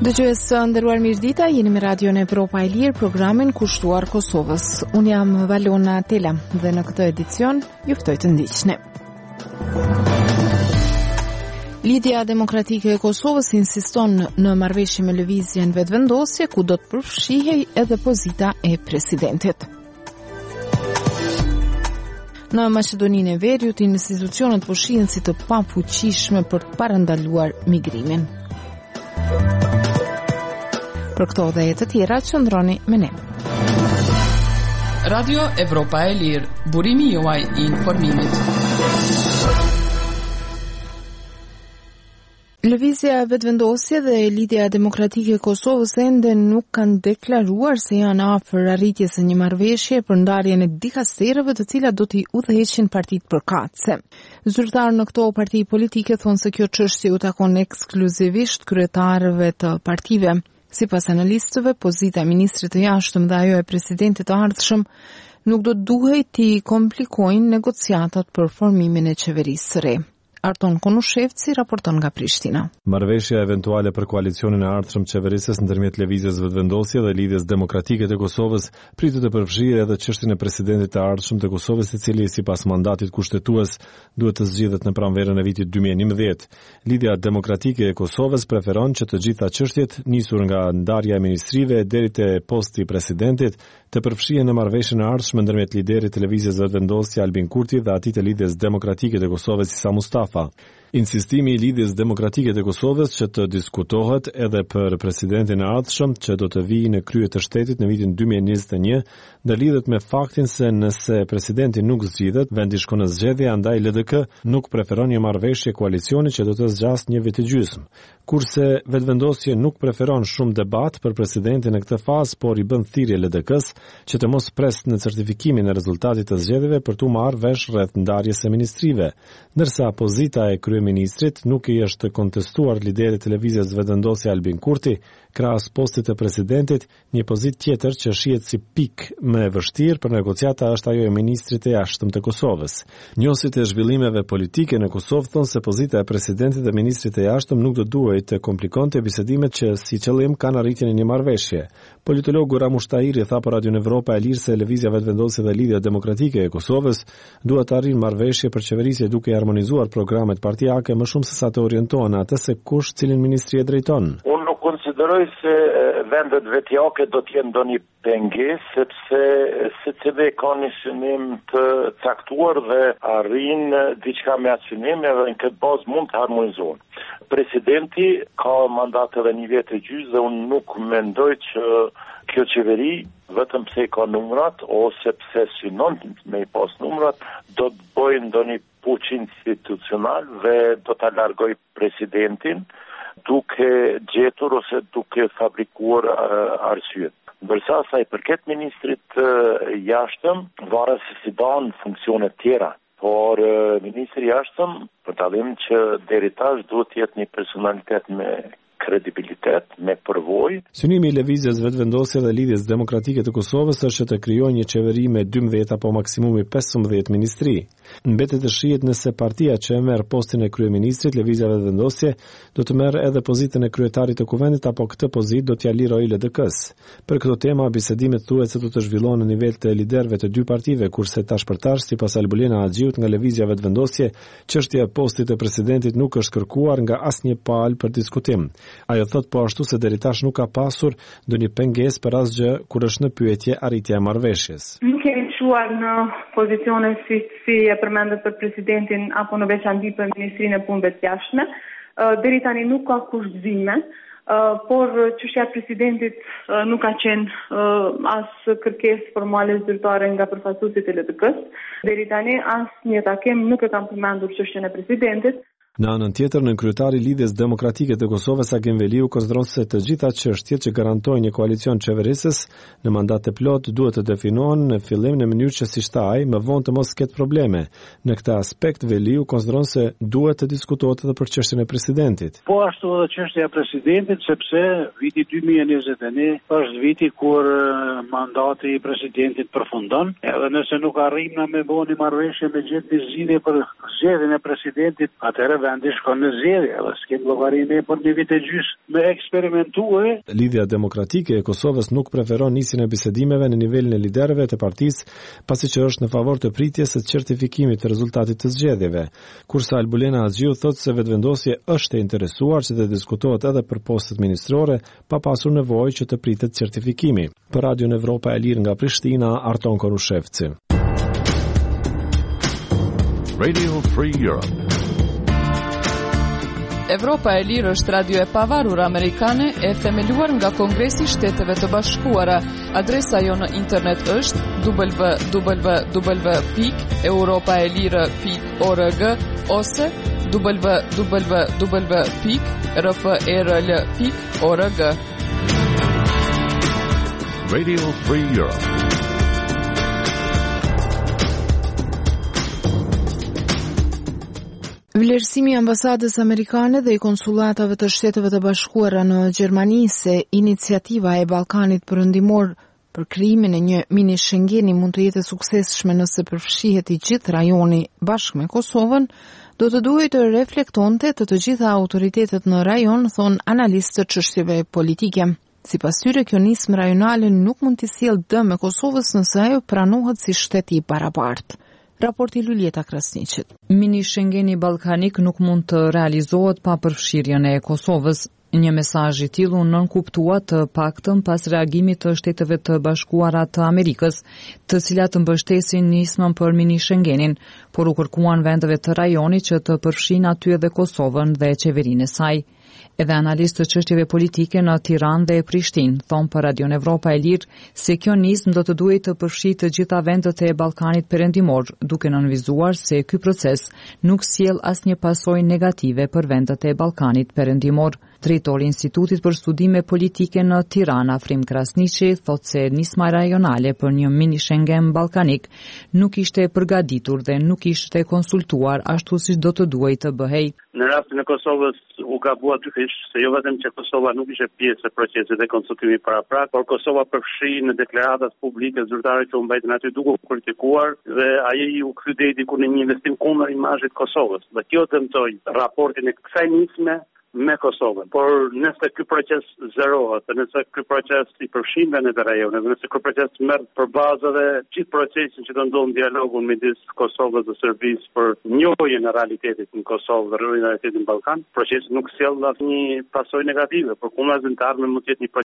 Dëgjues të nderuar, mirëdita, jeni me Radion Evropa e Lirë, programin kushtuar Kosovës. Unë jam Valona Tela dhe në këtë edicion ju ftoj të ndiqni. Lidhja Demokratike e Kosovës insiston në marrëveshje me lëvizjen vetëvendosje ku do të përfshihej edhe pozita e presidentit. Në Maqedoninë e Veriut, institucionet po shihen si të pafuqishme për të parandaluar migrimin. Për këto dhe të tjera, qëndroni me ne. Radio Evropa e Lirë, burimi juaj i informimit. Lëvizja vetëvendosje dhe Lidhja Demokratike e Kosovës ende nuk kanë deklaruar se janë afër arritjes së një marrëveshje për ndarjen e dikasterëve të cilat do t'i udhëheqin partitë përkatëse. Zyrtarë në këto parti politike thonë se kjo çështje u takon ekskluzivisht kryetarëve të partive. Sipas analistëve, pozita e ministrit të jashtëm dhe ajo e presidentit të ardhshëm nuk do duhej t'i komplikojnë negociatat për formimin e qeverisë së re. Arton Konushevci raporton nga Prishtina. Marrëveshja eventuale për koalicionin e ardhshëm qeverisës ndërmjet lëvizjes vetëvendosje dhe Lidhjes Demokratike të Kosovës pritet të përfshijë edhe çështjen e presidentit të ardhshëm të Kosovës, i cili sipas mandatit kushtetues duhet të zgjidhet në pranverën e vitit 2011. Lidhja Demokratike e Kosovës preferon që të gjitha çështjet nisur nga ndarja e ministrive deri te posti i presidentit të përfshihen në marrëveshjen e ardhshme ndërmjet liderit të lëvizjes vetëvendosje Albin Kurti dhe atij të Lidhjes Demokratike të Kosovës Isa Mustafa. Insistimi i Lidhjes Demokratike të Kosovës që të diskutohet edhe për presidentin e ardhshëm që do të vijë në krye të shtetit në vitin 2021 dhe lidhet me faktin se nëse presidenti nuk zgjidhet, vendi shkon në zgjedhje, andaj LDK nuk preferon një marrëveshje koalicioni që do të zgjasë një vit e gjysmë. Kurse vetëvendosje nuk preferon shumë debat për presidentin në këtë fazë, por i bën thirrje LDK-s që të mos presë në certifikimin e rezultatit të zgjedhjeve për tu marrë vesh rreth ndarjes së ministrive, ndërsa pozita e kryeministrit nuk i është kontestuar liderit të lëvizjes vetëvendosje Albin Kurti, krahas postit të presidentit. Një pozitë tjetër që shihet si pikë më e vështirë për negociata është ajo e ministrit të jashtëm të Kosovës. Njohësit e zhvillimeve politike në Kosovë thonë se pozita e presidentit dhe ministrit të jashtëm nuk do duhej të komplikonte bisedimet që si qëllim kanë arritjen e një marrëveshje. Politologu Ramush Tahiri tha për Radio Evropa e Lirë se lëvizja vetëvendosje dhe Lidhja Demokratike e Kosovës duhet të arrijnë marrëveshje për qeverisje duke harmonizuar programet partijake më shumë se sa të orientohen atë se kush cilin ministri e drejton. Unë nuk konsideroj se vendet vetjake do të jenë ndonjë pengesë, sepse secili ka një synim të caktuar dhe arrin diçka me atë synim dhe në këtë bazë mund të harmonizohen. Presidenti ka mandat edhe një vit e gjysmë dhe unë nuk mendoj që kjo qeveri, vetëm pse ka numrat ose pse synon me i pas numrat, do të bëjë ndonjë puç institucional dhe do ta largoj presidentin duke gjetur ose duke fabrikuar arsyet. Ndërsa sa i përket ministrit jashtëm, varet se si dan funksionet tjera. Por ministri jashtëm, për dalim që deri tash duhet të jetë një personalitet me kredibilitet, me përvojë. Synimi i lëvizjes vetëvendosje dhe Lidhjes Demokratike të Kosovës është të krijojë një qeveri me 12 apo maksimumi 15 ministri. Mbetet të shihet nëse partia që e merr postin e kryeministrit, lëvizja vetëvendosje, do të merr edhe pozitën e kryetarit të kuvendit apo këtë pozitë do t'ia lirojë LDK-s. Për këtë temë bisedimet thuhet se do të zhvillohen në nivel të liderëve të dy partive, kurse tash për tash, sipas Albulena Axhiut nga lëvizja vetëvendosje, çështja e postit të presidentit nuk është kërkuar nga asnjë palë për diskutim. Ajo thot po ashtu se deri tash nuk ka pasur ndonjë pengesë për asgjë kur është në pyetje arritja e marrëveshjes. Nuk kemi shuar në pozicione si e përmendet për presidentin apo në veçantë për ministrinë e punëve të jashtme. Deri tani nuk ka kushtëzime, por çështja e presidentit nuk ka qenë as kërkesë formale zyrtare nga përfaqësuesit e LDK-s. Deri tani asnjë takim nuk e kanë përmendur çështjen e presidentit. Në anën tjetër, nënkryetari i Lidhjes Demokratike të Kosovës Agim Veliu konsideron se të gjitha çështjet që garantojnë një koalicion qeverisës në mandat të plot duhet të definohen në fillim në mënyrë që si shtaj më vonë të mos ketë probleme. Në këtë aspekt Veliu konsideron se duhet të diskutohet edhe për çështjen e presidentit. Po ashtu edhe çështja e presidentit, sepse viti 2021 është viti kur mandati i presidentit përfundon, edhe nëse nuk arrijmë me bëni marrëveshje me gjithë zgjidhje për zgjedhjen e presidentit, atëherë vendi shkon në zgjedhje, edhe s'kem llogarinë për një vit e gjys me eksperimentue. Lidhja Demokratike e Kosovës nuk preferon nisjen e bisedimeve në nivelin e liderëve të partisë, pasi që është në favor të pritjes së certifikimit të rezultatit të zgjedhjeve. Kurse Albulena Haxhiu thotë se vetëvendosje është e interesuar që të diskutohet edhe për postet ministrore, pa pasur nevojë që të pritet certifikimi. Për Radion Evropa e Lirë nga Prishtina, Arton Korushevci. Radio Free Europe. Evropa e Lirë është radio e pavarur amerikane e themeluar nga Kongresi i Shteteve të Bashkuara. Adresa jo në internet është www.europaelire.org ose www.rferl.org. Radio Free Europe. Vlerësimi i ambasadës amerikane dhe i konsulatave të Shteteve të Bashkuara në Gjermani se iniciativa e Ballkanit Perëndimor për krijimin e një mini Schengeni mund të jetë e suksesshme nëse përfshihet i gjithë rajoni bashkë me Kosovën, do të duhet të reflektonte të gjitha autoritetet në rajon, thon analistë të çështjeve politike. Sipas tyre, kjo nismë rajonale nuk mund të sjellë dëm Kosovës nëse ajo pranohet si shtet i barabartë. Raporti Lulieta Krasniqit. Mini Schengeni ballkanik nuk mund të realizohet pa përfshirjen e Kosovës. Një mesazh i tillë u nënkuptua të paktën pas reagimit të Shteteve të Bashkuara të Amerikës, të cilat mbështesin nismën për mini Schengenin, por u kërkuan vendeve të rajonit që të përfshinë aty edhe Kosovën dhe qeverinë e saj. Edhe analistë të çështjeve politike në Tiranë dhe Prishtinë thonë për Radion Evropa e Lirë se kjo nismë do të duhet të përfshijë të gjitha vendet e Ballkanit Perëndimor, duke nënvizuar se ky proces nuk sjell asnjë pasojë negative për vendet e Ballkanit Perëndimor. Drejtori i Institutit për Studime Politike në Tiranë, Afrim Krasniqi, thotë se nisma rajonale për një mini Schengen ballkanik nuk ishte përgatitur dhe nuk ishte konsultuar ashtu siç do të duhej të bëhej. Në rastin e Kosovës u gabua dy fish, se jo vetëm që Kosova nuk ishte pjesë e procesit dhe konsultimit paraprak, por Kosova përfshi në deklaratat publike zyrtare që u mbajtën aty duke u kritikuar dhe ai u kthy deri diku në një investim kundër imazhit Kosovës. Dhe kjo dëmtoi raportin e kësaj nisme me Kosovën. Por nëse ky proces zerohet, nëse ky proces i përfshin vendet e rajonit, nëse ky proces merr për bazë edhe gjithë procesin që do ndodhë dialogun midis Kosovës dhe Serbisë për njohjen e realitetit në Kosovë dhe realitetin në Ballkan, procesi nuk sjell asnjë pasojë negative, por kundërzimtar mund të jetë një